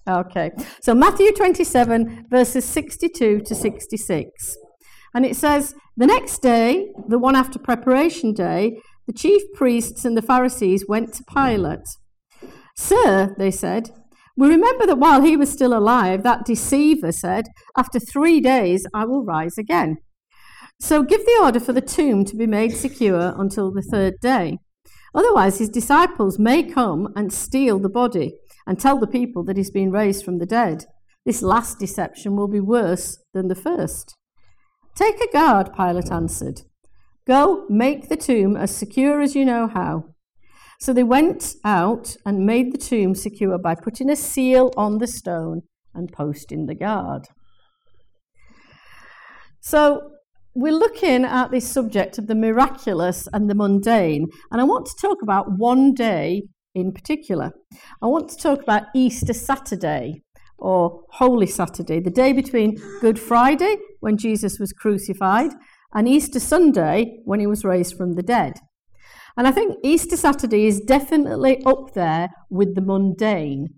Okay, so Matthew 27, verses 62 to 66. And it says, the next day, the one after preparation day, the chief priests and the Pharisees went to Pilate. Sir, they said, we remember that while he was still alive, that deceiver said, after 3 days I will rise again. So give the order for the tomb to be made secure until the 3rd day. Otherwise his disciples may come and steal the body and tell the people that he's been raised from the dead. This last deception will be worse than the first. Take a guard, Pilate answered. Go, make the tomb as secure as you know how. So they went out and made the tomb secure by putting a seal on the stone and posting the guard. So we're looking at this subject of the miraculous and the mundane, and I want to talk about one day in particular. I want to talk about Easter Saturday, or Holy Saturday, the day between Good Friday, when Jesus was crucified, and Easter Sunday, when he was raised from the dead. And I think Easter Saturday is definitely up there with the mundane,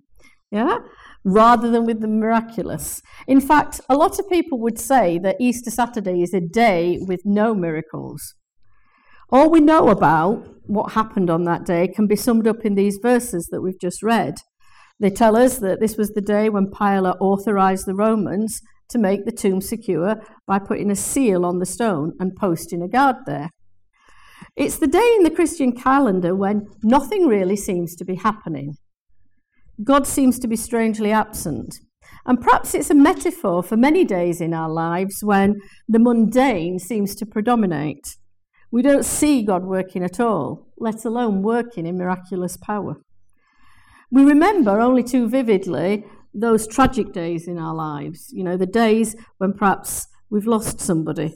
rather than with the miraculous. In fact, a lot of people would say that Easter Saturday is a day with no miracles. All we know about what happened on that day can be summed up in these verses that we've just read. They tell us that this was the day when Pilate authorized the Romans to make the tomb secure by putting a seal on the stone and posting a guard there. It's the day in the Christian calendar when nothing really seems to be happening. God seems to be strangely absent. And perhaps it's a metaphor for many days in our lives when the mundane seems to predominate. We don't see God working at all, let alone working in miraculous power. We remember only too vividly those tragic days in our lives, the days when perhaps we've lost somebody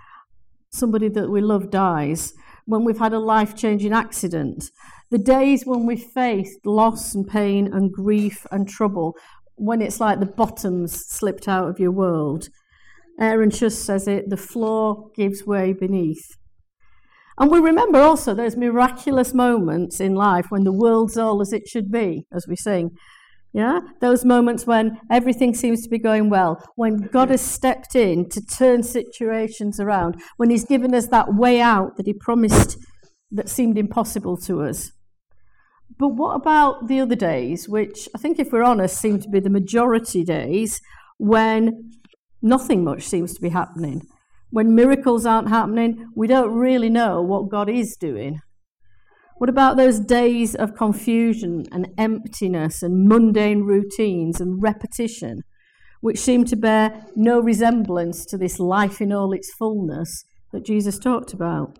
that we love dies, when we've had a life-changing accident, the days when we faced loss and pain and grief and trouble, when it's like the bottom's slipped out of your world. Aaron Schuss says it, the floor gives way beneath. And we remember also those miraculous moments in life when the world's all as it should be, as we sing. Those moments when everything seems to be going well, when God has stepped in to turn situations around, when he's given us that way out that he promised that seemed impossible to us. But what about the other days, which I think, if we're honest, seem to be the majority days, when nothing much seems to be happening? When miracles aren't happening, we don't really know what God is doing. What about those days of confusion and emptiness and mundane routines and repetition, which seem to bear no resemblance to this life in all its fullness that Jesus talked about?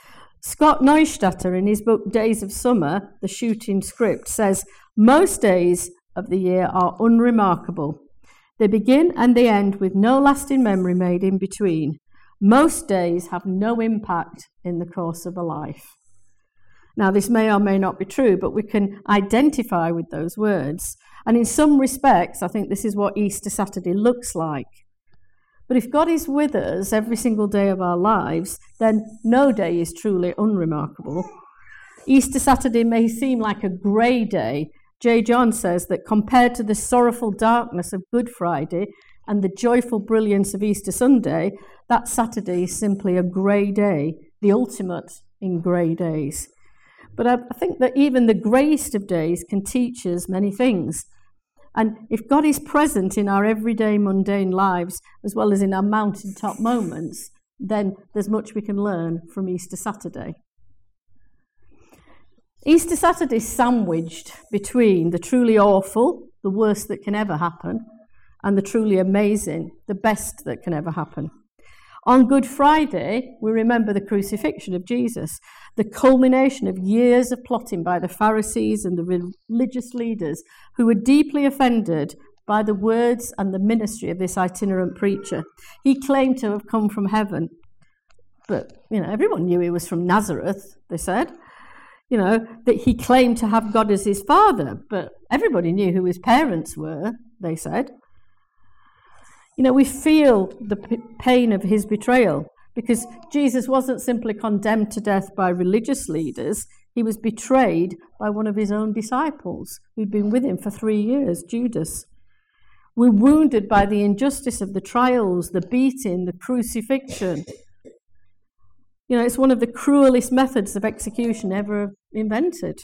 Scott Neustadter, in his book Days of Summer, The Shooting Script, says, most days of the year are unremarkable. They begin and they end with no lasting memory made in between. Most days have no impact in the course of a life. Now, this may or may not be true, but we can identify with those words. And in some respects, I think this is what Easter Saturday looks like. But if God is with us every single day of our lives, then no day is truly unremarkable. Easter Saturday may seem like a grey day. J. John says that compared to the sorrowful darkness of Good Friday and the joyful brilliance of Easter Sunday, that Saturday is simply a grey day, the ultimate in grey days. But I think that even the greyest of days can teach us many things. And if God is present in our everyday mundane lives, as well as in our mountaintop moments, then there's much we can learn from Easter Saturday. Easter Saturday is sandwiched between the truly awful, the worst that can ever happen, and the truly amazing, the best that can ever happen. On Good Friday, we remember the crucifixion of Jesus, the culmination of years of plotting by the Pharisees and the religious leaders who were deeply offended by the words and the ministry of this itinerant preacher. He claimed to have come from heaven, but everyone knew he was from Nazareth, they said. That he claimed to have God as his father, but everybody knew who his parents were, they said. We feel the pain of his betrayal because Jesus wasn't simply condemned to death by religious leaders. He was betrayed by one of his own disciples who'd been with him for 3 years, Judas. We're wounded by the injustice of the trials, the beating, the crucifixion. You know, it's one of the cruelest methods of execution ever invented.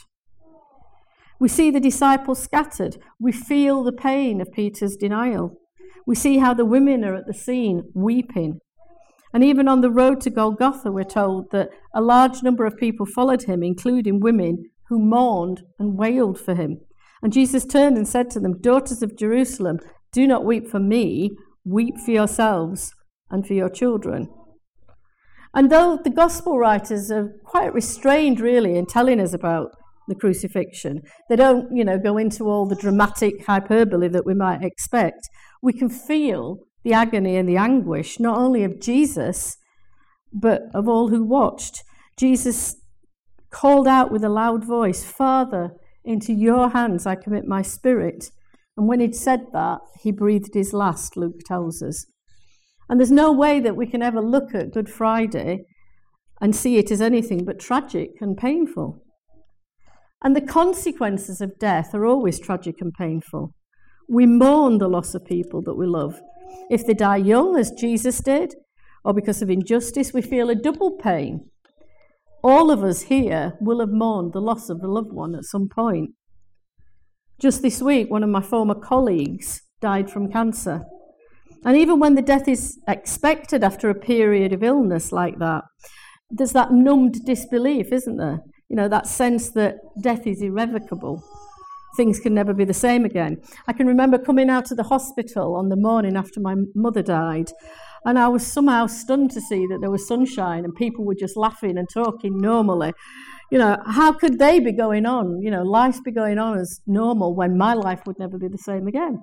We see the disciples scattered. We feel the pain of Peter's denial. We see how the women are at the scene weeping. And even on the road to Golgotha, we're told that a large number of people followed him, including women who mourned and wailed for him. And Jesus turned and said to them, "Daughters of Jerusalem, do not weep for me, weep for yourselves and for your children." And though the gospel writers are quite restrained, really, in telling us about the crucifixion, they don't, go into all the dramatic hyperbole that we might expect, we can feel the agony and the anguish, not only of Jesus, but of all who watched. Jesus called out with a loud voice, "Father, into your hands I commit my spirit." And when he'd said that, he breathed his last, Luke tells us. And there's no way that we can ever look at Good Friday and see it as anything but tragic and painful. And the consequences of death are always tragic and painful. We mourn the loss of people that we love. If they die young, as Jesus did, or because of injustice, we feel a double pain. All of us here will have mourned the loss of a loved one at some point. Just this week, one of my former colleagues died from cancer. And even when the death is expected after a period of illness like that, there's that numbed disbelief, isn't there? That sense that death is irrevocable. Things can never be the same again. I can remember coming out of the hospital on the morning after my mother died, and I was somehow stunned to see that there was sunshine and people were just laughing and talking normally. How could they be going on? Life be going on as normal when my life would never be the same again.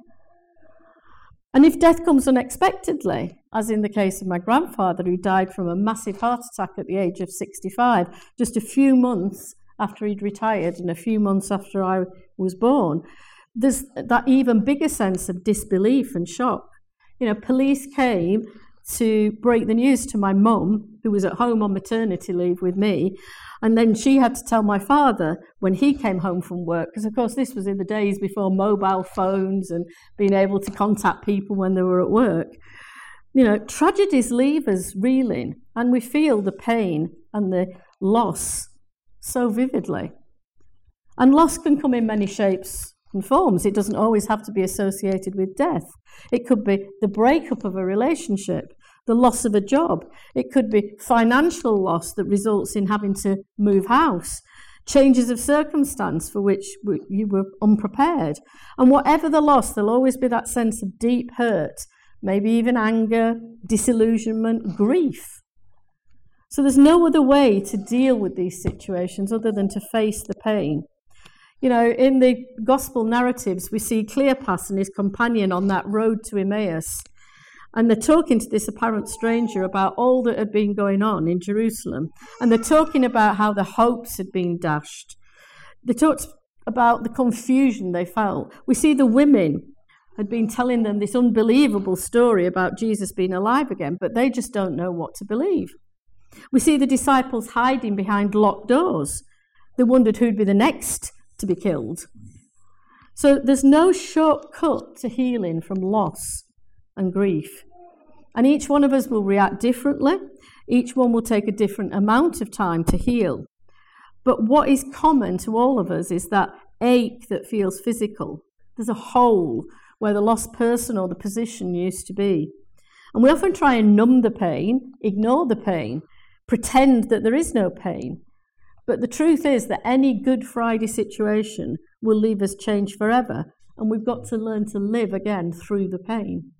And if death comes unexpectedly, as in the case of my grandfather, who died from a massive heart attack at the age of 65, just a few months after he'd retired and a few months after I was born, there's that even bigger sense of disbelief and shock. Police came to break the news to my mum, who was at home on maternity leave with me, and then she had to tell my father when he came home from work, because of course this was in the days before mobile phones and being able to contact people when they were at work. Tragedies leave us reeling, and we feel the pain and the loss so vividly. And loss can come in many shapes and forms. It doesn't always have to be associated with death. It could be the breakup of a relationship, the loss of a job. It could be financial loss that results in having to move house, changes of circumstance for which you were unprepared. And whatever the loss, there'll always be that sense of deep hurt, maybe even anger, disillusionment, grief. So there's no other way to deal with these situations other than to face the pain. In the gospel narratives, we see Cleopas and his companion on that road to Emmaus. And they're talking to this apparent stranger about all that had been going on in Jerusalem. And they're talking about how the hopes had been dashed. They talked about the confusion they felt. We see the women had been telling them this unbelievable story about Jesus being alive again, but they just don't know what to believe. We see the disciples hiding behind locked doors. They wondered who'd be the next to be killed. So there's no shortcut to healing from loss and grief. And each one of us will react differently. Each one will take a different amount of time to heal. But what is common to all of us is that ache that feels physical. There's a hole where the lost person or the position used to be. And we often try and numb the pain, ignore the pain, pretend that there is no pain. But the truth is that any Good Friday situation will leave us changed forever, and we've got to learn to live again through the pain.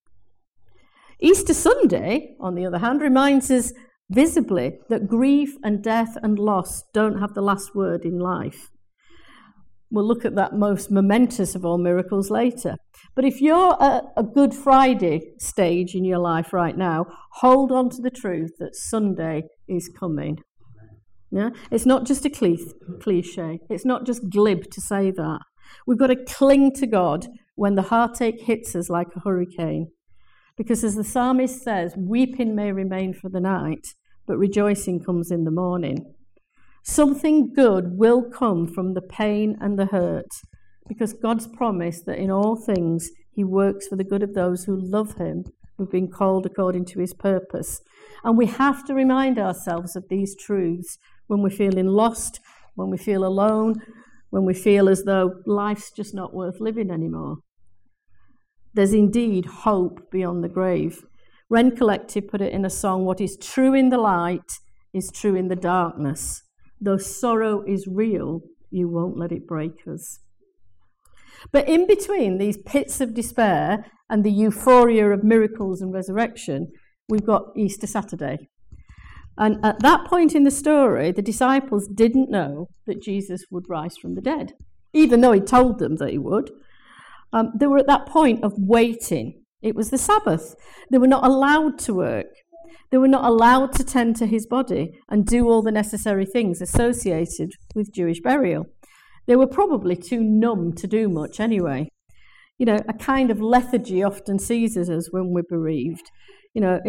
Easter Sunday, on the other hand, reminds us visibly that grief and death and loss don't have the last word in life. We'll look at that most momentous of all miracles later. But if you're at a Good Friday stage in your life right now, hold on to the truth that Sunday is coming. Yeah? It's not just a cliche. It's not just glib to say that. We've got to cling to God when the heartache hits us like a hurricane. Because as the psalmist says, weeping may remain for the night, but rejoicing comes in the morning. Something good will come from the pain and the hurt, because God's promised that in all things He works for the good of those who love him, who've been called according to his purpose. And we have to remind ourselves of these truths when we're feeling lost, when we feel alone, when we feel as though life's just not worth living anymore. There's indeed hope beyond the grave. Wren Collective put it in a song, "What is true in the light is true in the darkness. Though sorrow is real, you won't let it break us." But in between these pits of despair and the euphoria of miracles and resurrection, we've got Easter Saturday. And at that point in the story, the disciples didn't know that Jesus would rise from the dead, even though he told them that he would. They were at that point of waiting. It was the Sabbath. They were not allowed to work. They were not allowed to tend to his body and do all the necessary things associated with Jewish burial. They were probably too numb to do much anyway. You know, a kind of lethargy often seizes us when we're bereaved. You know,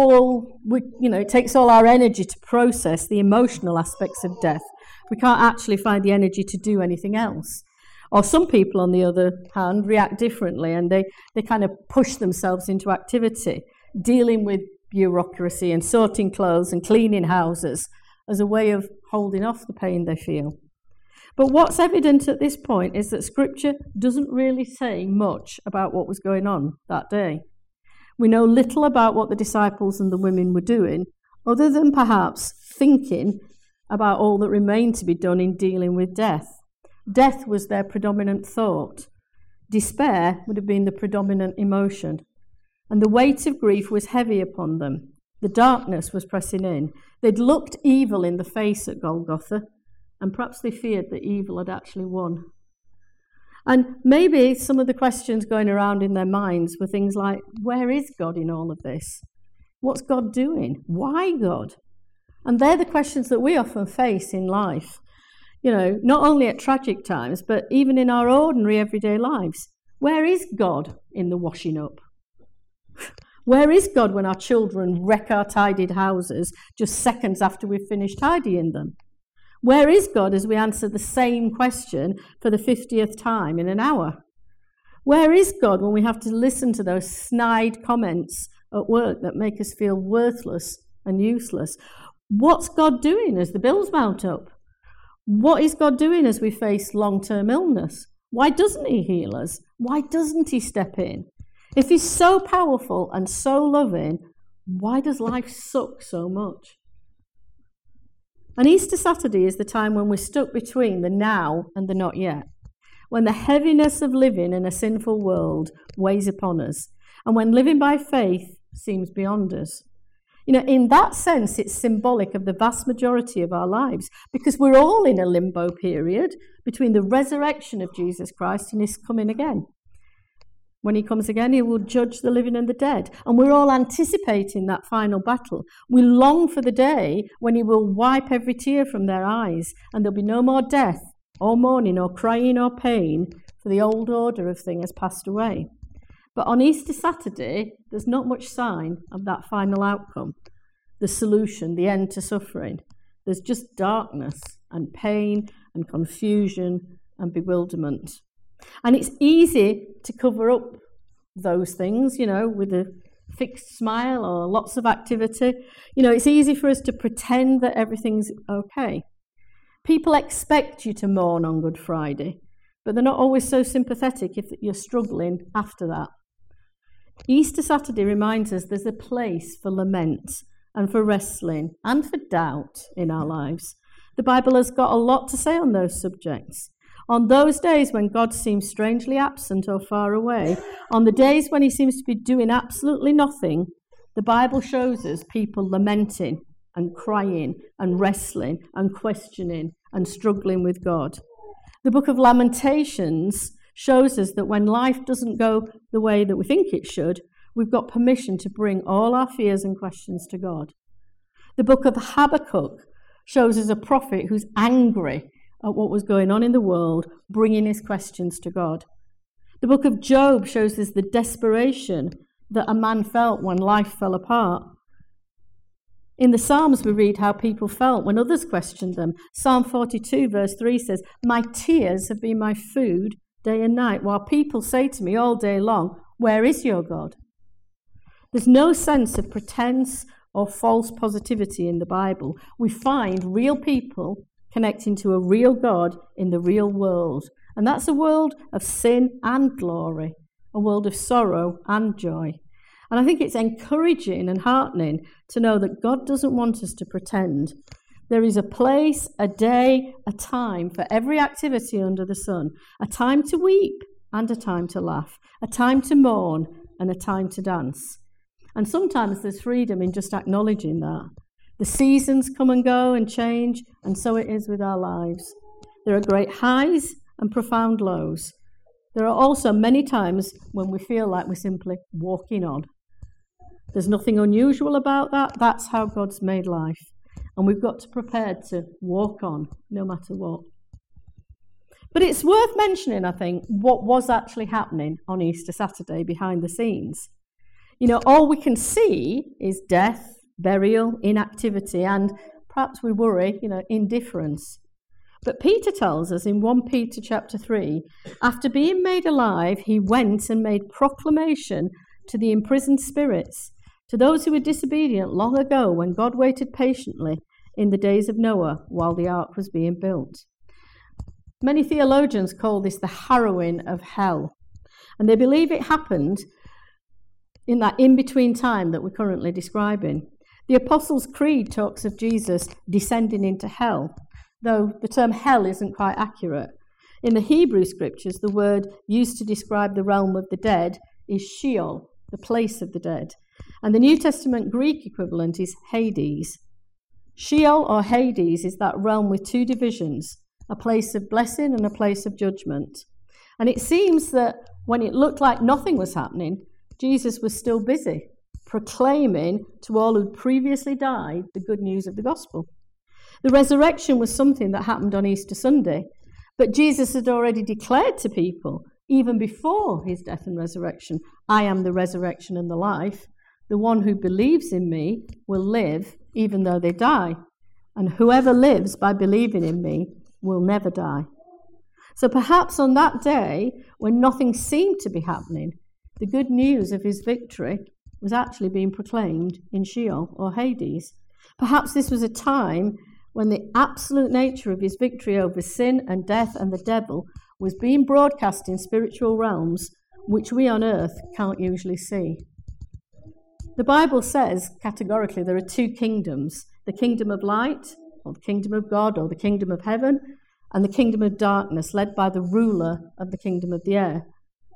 it takes all our energy to process the emotional aspects of death. We can't actually find the energy to do anything else. Or some people, on the other hand, react differently, and they kind of push themselves into activity, dealing with bureaucracy and sorting clothes and cleaning houses as a way of holding off the pain they feel. But what's evident at this point is that Scripture doesn't really say much about what was going on that day. We know little about what the disciples and the women were doing, other than perhaps thinking about all that remained to be done in dealing with death. Death was their predominant thought. Despair would have been the predominant emotion. And the weight of grief was heavy upon them. The darkness was pressing in. They'd looked evil in the face at Golgotha, and perhaps they feared that evil had actually won. And maybe some of the questions going around in their minds were things like, where is God in all of this? What's God doing? Why God? And they're the questions that we often face in life. You know, not only at tragic times, but even in our ordinary everyday lives. Where is God in the washing up? Where is God when our children wreck our tidied houses just seconds after we've finished tidying them? Where is God as we answer the same question for the 50th time in an hour? Where is God when we have to listen to those snide comments at work that make us feel worthless and useless? What's God doing as the bills mount up? What is God doing as we face long-term illness? Why doesn't he heal us? Why doesn't he step in? If he's so powerful and so loving, why does life suck so much? And Easter Saturday is the time when we're stuck between the now and the not yet, when the heaviness of living in a sinful world weighs upon us, and when living by faith seems beyond us. You know, in that sense, it's symbolic of the vast majority of our lives, because we're all in a limbo period between the resurrection of Jesus Christ and his coming again. When he comes again, he will judge the living and the dead. And we're all anticipating that final battle. We long for the day when he will wipe every tear from their eyes, and there'll be no more death or mourning or crying or pain, for the old order of things has passed away. But on Easter Saturday, there's not much sign of that final outcome, the solution, the end to suffering. There's just darkness and pain and confusion and bewilderment. And it's easy to cover up those things, you know, with a fixed smile or lots of activity. You know, it's easy for us to pretend that everything's okay. People expect you to mourn on Good Friday, but they're not always so sympathetic if you're struggling after that. Easter Saturday reminds us there's a place for lament and for wrestling and for doubt in our lives. The Bible has got a lot to say on those subjects. On those days when God seems strangely absent or far away, on the days when he seems to be doing absolutely nothing, the Bible shows us people lamenting and crying and wrestling and questioning and struggling with God. The book of Lamentations shows us that when life doesn't go the way that we think it should, we've got permission to bring all our fears and questions to God. The book of Habakkuk shows us a prophet who's angry at what was going on in the world, bringing his questions to God. The book of Job shows us the desperation that a man felt when life fell apart. In the Psalms, we read how people felt when others questioned them. Psalm 42, verse 3 says, "My tears have been my food day and night, while people say to me all day long, "Where is your God?" There's no sense of pretense or false positivity in the Bible. We find real people connecting to a real God in the real world. And that's a world of sin and glory, a world of sorrow and joy. And I think it's encouraging and heartening to know that God doesn't want us to pretend. There is a place, a day, a time for every activity under the sun, a time to weep and a time to laugh, a time to mourn and a time to dance. And sometimes there's freedom in just acknowledging that. The seasons come and go and change, and so it is with our lives. There are great highs and profound lows. There are also many times when we feel like we're simply walking on. There's nothing unusual about that. That's how God's made life. And we've got to prepare to walk on, no matter what. But it's worth mentioning, I think, what was actually happening on Easter Saturday behind the scenes. You know, all we can see is death, burial, inactivity, and perhaps we worry, indifference. But Peter tells us in 1 Peter chapter 3, after being made alive, he went and made proclamation to the imprisoned spirits, to those who were disobedient long ago when God waited patiently in the days of Noah while the ark was being built. Many theologians call this the harrowing of hell, and they believe it happened in that in-between time that we're currently describing. The Apostles' Creed talks of Jesus descending into hell, though the term hell isn't quite accurate. In the Hebrew scriptures, the word used to describe the realm of the dead is Sheol, the place of the dead. And the New Testament Greek equivalent is Hades. Sheol or Hades is that realm with two divisions, a place of blessing and a place of judgment. And it seems that when it looked like nothing was happening, Jesus was still busy proclaiming to all who previously died the good news of the gospel. The resurrection was something that happened on Easter Sunday, but Jesus had already declared to people, even before his death and resurrection, "I am the resurrection and the life. The one who believes in me will live even though they die, and whoever lives by believing in me will never die." So perhaps on that day, when nothing seemed to be happening, the good news of his victory was actually being proclaimed in Sheol or Hades. Perhaps this was a time when the absolute nature of his victory over sin and death and the devil was being broadcast in spiritual realms which we on earth can't usually see. The Bible says categorically there are two kingdoms, the kingdom of light, or the kingdom of God, or the kingdom of heaven, and the kingdom of darkness, led by the ruler of the kingdom of the air.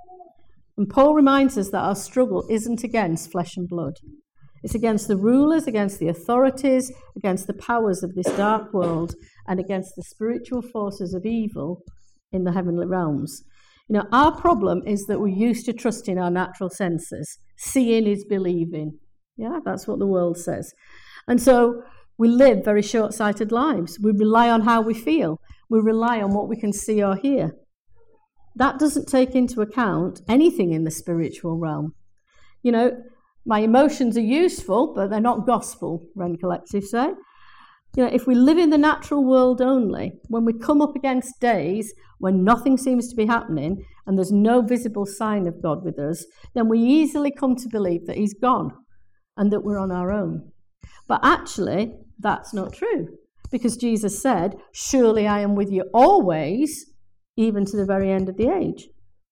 And Paul reminds us that our struggle isn't against flesh and blood. It's against the rulers, against the authorities, against the powers of this dark world, and against the spiritual forces of evil in the heavenly realms. Our problem is that we're used to trusting our natural senses. Seeing is believing. Yeah, that's what the world says. And so we live very short-sighted lives. We rely on how we feel. We rely on what we can see or hear. That doesn't take into account anything in the spiritual realm. My emotions are useful, but they're not gospel, Ren Collective say. If we live in the natural world only, when we come up against days when nothing seems to be happening and there's no visible sign of God with us, then we easily come to believe that he's gone and that we're on our own. But actually, that's not true, because Jesus said, "Surely I am with you always, even to the very end of the age."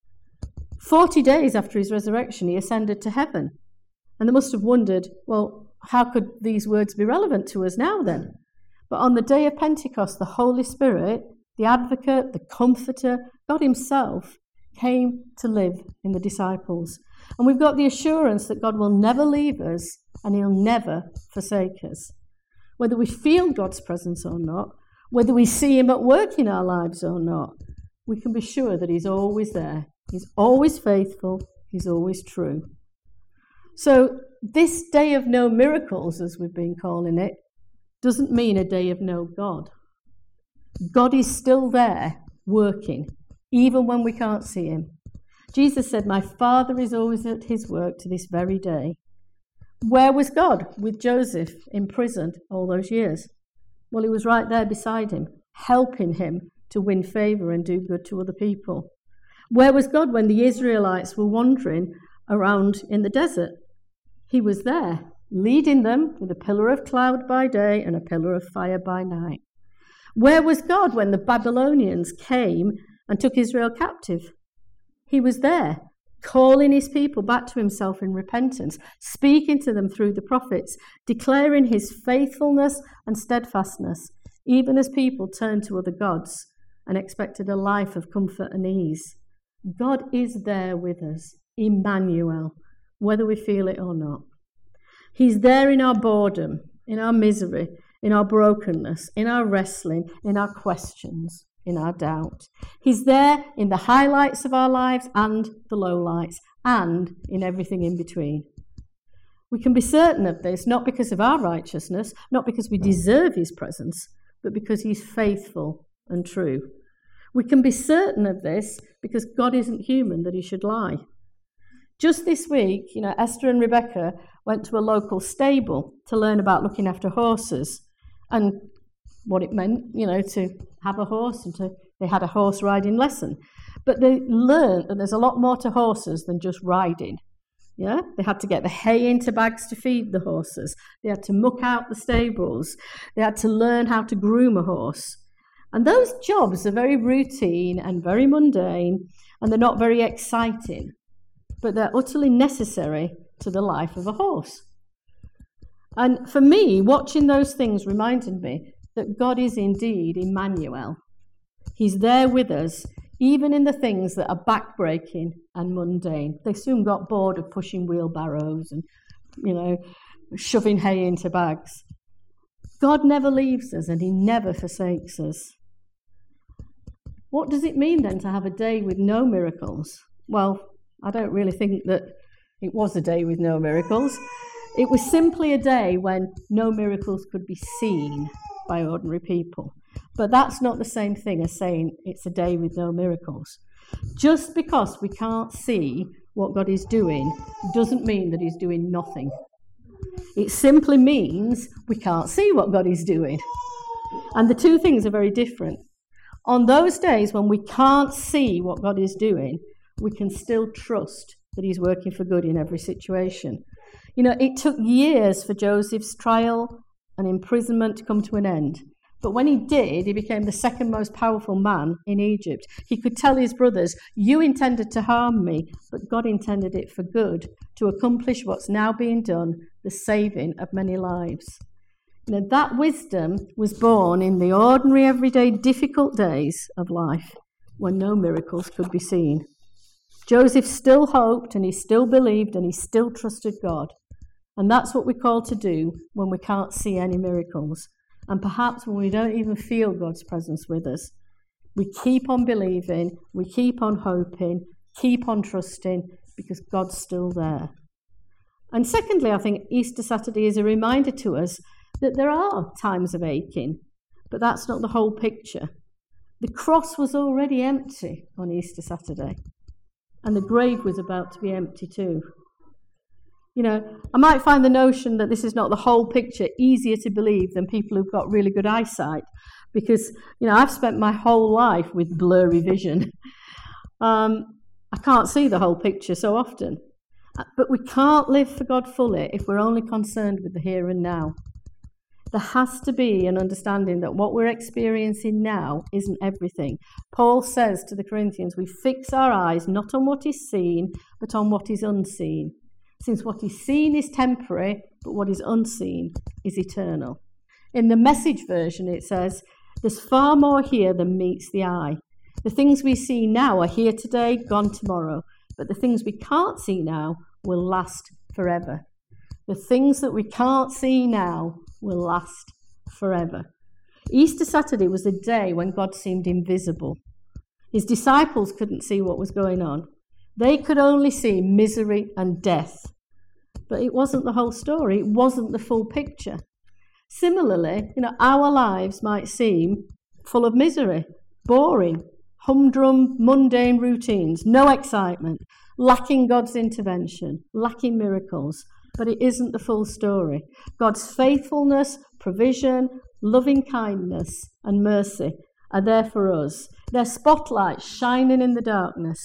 40 days after his resurrection, he ascended to heaven. And they must have wondered, well, how could these words be relevant to us now then? But on the day of Pentecost, the Holy Spirit, the advocate, the comforter, God himself, came to live in the disciples. And we've got the assurance that God will never leave us and he'll never forsake us. Whether we feel God's presence or not, whether we see him at work in our lives or not, we can be sure that he's always there. He's always faithful. He's always true. So this day of no miracles, as we've been calling it, doesn't mean a day of no God. God is still there working, even when we can't see him. Jesus said, "My Father is always at his work to this very day." Where was God with Joseph in prison all those years? Well, he was right there beside him, helping him to win favour and do good to other people. Where was God when the Israelites were wandering around in the desert? He was there, leading them with a pillar of cloud by day and a pillar of fire by night. Where was God when the Babylonians came and took Israel captive? He was there, calling his people back to himself in repentance, speaking to them through the prophets, declaring his faithfulness and steadfastness, even as people turned to other gods and expected a life of comfort and ease. God is there with us, Emmanuel, whether we feel it or not. He's there in our boredom, in our misery, in our brokenness, in our wrestling, in our questions, in our doubt. He's there in the highlights of our lives and the lowlights, and in everything in between. We can be certain of this, not because of our righteousness, not because we deserve his presence, but because he's faithful and true. We can be certain of this because God isn't human that he should lie. Just this week, Esther and Rebecca went to a local stable to learn about looking after horses and what it meant, to have a horse, and they had a horse riding lesson. But they learned that there's a lot more to horses than just riding. Yeah, they had to get the hay into bags to feed the horses. They had to muck out the stables. They had to learn how to groom a horse. And those jobs are very routine and very mundane, and they're not very exciting, but they're utterly necessary to the life of a horse. And for me, watching those things reminded me that God is indeed Emmanuel. He's there with us, even in the things that are backbreaking and mundane. They soon got bored of pushing wheelbarrows and, shoving hay into bags. God never leaves us and he never forsakes us. What does it mean then to have a day with no miracles? Well, I don't really think that it was a day with no miracles. It was simply a day when no miracles could be seen by ordinary people. But that's not the same thing as saying it's a day with no miracles. Just because we can't see what God is doing doesn't mean that he's doing nothing. It simply means we can't see what God is doing. And the two things are very different. On those days when we can't see what God is doing, we can still trust that he's working for good in every situation. It took years for Joseph's trial and imprisonment to come to an end. But when he did, he became the second most powerful man in Egypt. He could tell his brothers, you intended to harm me, but God intended it for good, to accomplish what's now being done, the saving of many lives. That wisdom was born in the ordinary, everyday, difficult days of life when no miracles could be seen. Joseph still hoped and he still believed and he still trusted God. And that's what we're called to do when we can't see any miracles. And perhaps when we don't even feel God's presence with us. We keep on believing, we keep on hoping, keep on trusting, because God's still there. And secondly, I think Easter Saturday is a reminder to us that there are times of aching, but that's not the whole picture. The cross was already empty on Easter Saturday, and the grave was about to be empty too. I might find the notion that this is not the whole picture easier to believe than people who've got really good eyesight, because, I've spent my whole life with blurry vision. I can't see the whole picture so often. But we can't live for God fully if we're only concerned with the here and now. There has to be an understanding that what we're experiencing now isn't everything. Paul says to the Corinthians, we fix our eyes not on what is seen, but on what is unseen. Since what is seen is temporary, but what is unseen is eternal. In the Message version, it says, there's far more here than meets the eye. The things we see now are here today, gone tomorrow. But the things we can't see now will last forever. The things that we can't see now will last forever. Easter Saturday was a day when God seemed invisible. His disciples couldn't see what was going on. They could only see misery and death. But it wasn't the whole story. It wasn't the full picture. Similarly, our lives might seem full of misery, boring, humdrum, mundane routines, no excitement, lacking God's intervention, lacking miracles. But it isn't the full story. God's faithfulness, provision, loving kindness, and mercy are there for us. They're spotlights shining in the darkness,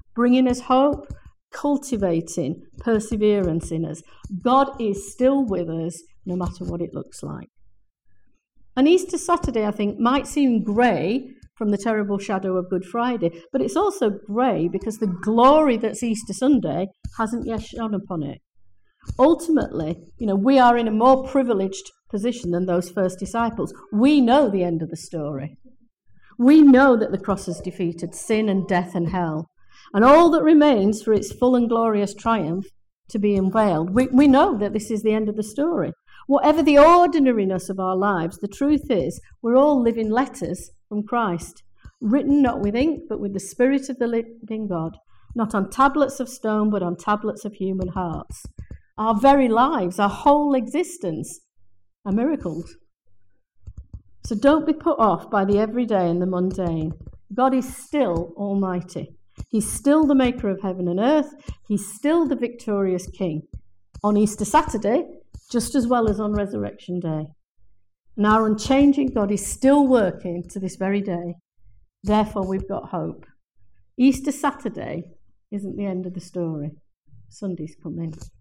bringing us hope, cultivating perseverance in us. God is still with us no matter what it looks like. And Easter Saturday, I think, might seem grey from the terrible shadow of Good Friday, but it's also grey because the glory that's Easter Sunday hasn't yet shone upon it. Ultimately, we are in a more privileged position than those first disciples. We know the end of the story. We know that the cross has defeated sin and death and hell, and all that remains for its full and glorious triumph to be unveiled. We know that this is the end of the story. Whatever the ordinariness of our lives, the truth is we're all living letters from Christ, written not with ink but with the Spirit of the living God, not on tablets of stone but on tablets of human hearts. Our very lives, our whole existence are miracles. So don't be put off by the everyday and the mundane. God is still almighty. He's still the maker of heaven and earth. He's still the victorious King. On Easter Saturday, just as well as on Resurrection Day. And our unchanging God is still working to this very day. Therefore, we've got hope. Easter Saturday isn't the end of the story. Sunday's coming.